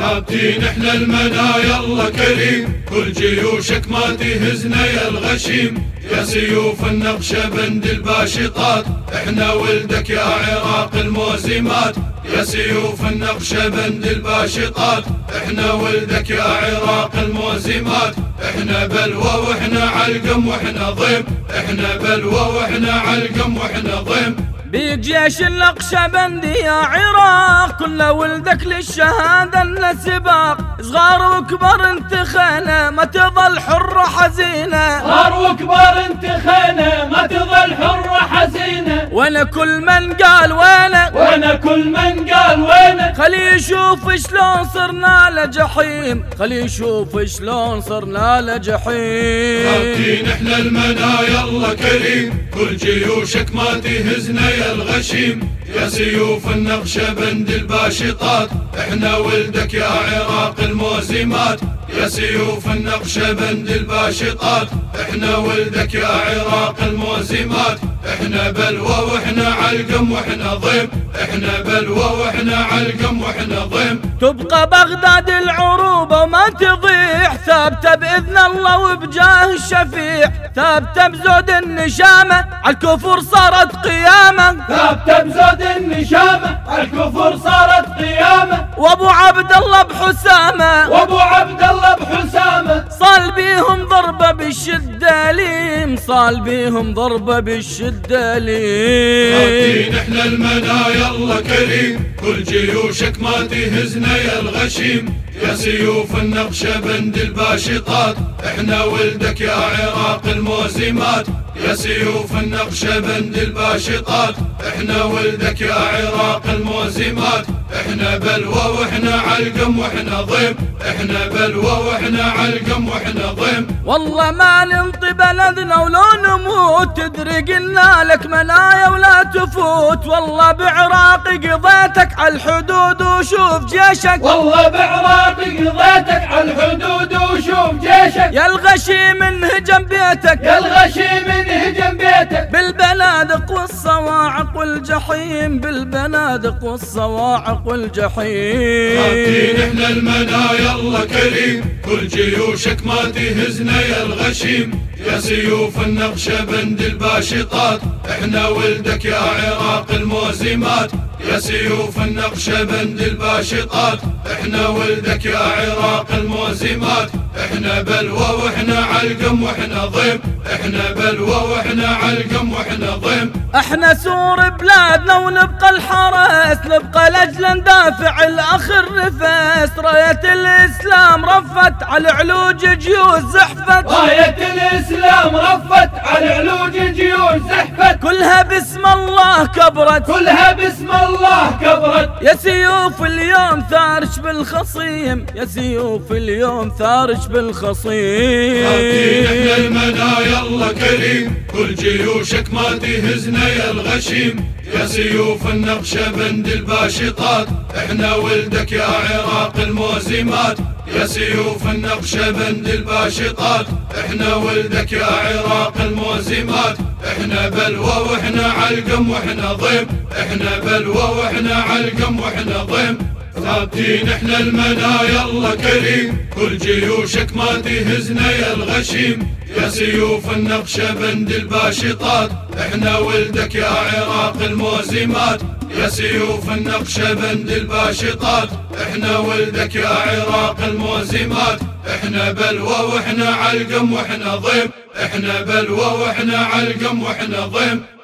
ثابتين احنا المنايا الله كريم، كل جيوشك ما تهزنا يا الغشيم، يا سيوف النقشبند الباشطات احنا ولدك يا عراق الموزمات، يا سيوف النقشبند الباشطات احنا ولدك يا عراق الموزمات، احنا بلوى واحنا علقم واحنا ضيم، احنا بلوى واحنا علقم واحنا ضيم. بيك جيش النقشبندي يا عراق كله ولدك للشهادة لنا سباق، صغار وكبر انت خانة ما تظل حرة حزينة، صغار وكبر انت خانة ما تظل حرة حزينة، وانا كل من قال وينه وانا كل من قال وينه، خلي يشوف شلون صرنا لجحيم، خلي يشوف شلون صرنا لجحيم. ثابتين احنا المنايا الله كريم، كل جيوشك ما تهزنا يا الغشيم، يا سيوف النقشبند الباشطات احنا ولدك يا عراق الموزمات، يا سيوف النقشبند الباشطات احنا ولدك يا عراق الموزمات، احنا بلوى واحنا علقم واحنا ضيم، احنا بلوى واحنا علقم واحنا ضيم. تبقى بغداد العروبة وما تضيع، ثابتة بإذن الله وبجاه الشفيع، ثابتة بزود النشامة عالكفر صارت قيامة، ثابتة بزود النشامة عالكفر صارت قيامة، وابو عبد الله بحسامة وابو عبد الله بحسامة صال بيهم ضربة بالشدة ليم، صال بيهم ضربة بالشدة ليم. ثابتين احنا المنايا الله كريم، كل جيوشك ما تهزنا يا الغشيم، يا سيوف النقشبند الباشطات احنا ولدك يا عراق الموزمات، يا سيوف النقشبند الباشطات احنا ولدك يا عراق الموزمات، احنا بلوى واحنا علقم واحنا ضيم، احنا بلوى واحنا علقم واحنا ضيم. والله ما ننطي بلدنا ولو نموت، تدري قلنا لك منايا ولا تفوت، والله بعراقي قضيتك على الحدود وشوف جيشك، والله بعراقي قضيتك على الحدود وشوف جيشك، يا الغشيم انهجم بيتك، يا الغشيم انهجم بيتك، بالبنادق والصواعق والجحيم، بالبنادق والصواعق والجحيم. ثابتين احنا المنايا الله كريم، كل جيوشك ما تهزنا يا الغشيم، يا سيوف النقشبند الباشطات احنا ولدك يا عراق الموزمات، يا سيوف النقشبند الباشطات احنا ولدك يا عراق الموزمات، احنا بلوى واحنا علقم واحنا ضيم، احنا بلوى واحنا علقم واحنا ضيم. احنا سور بلادنا ونبقى الحرس، نبقى لاجل ندافع الاخر نفس، راية الاسلام رفت على علوج جيوش زحفت، راية الاسلام رفت على علوج جيوش زحفت، كلها باسم الله كبرت، كلها باسم الله كبرت، يا سيوف اليوم ثارش بالخصيم، يا سيوف اليوم ثارش بالخصيم. ثابتين احنا المنايا الله كريم، كل جيوشك ما تهزنا يا الغشيم، يا سيوف النقشبند الباشطات احنا ولدك يا عراق الموزمات، يا سيوف النقشبند الباشطات احنا ولدك يا عراق الموزمات، احنا بلوى واحنا علقم واحنا ضيم، احنا بلوى واحنا علقم واحنا ضيم. ثابتين احنا المنايا الله كريم، كل جيوشك ما تهزنا يا الغشيم، يا سيوف النقشبند الباشطات احنا ولدك يا عراق الموزمات، يا سيوف النقشبند الباشطات احنا ولدك يا عراق الموزمات، احنا بلوى واحنا علقم واحنا ضيم، احنا بلوى واحنا علقم واحنا ضيم.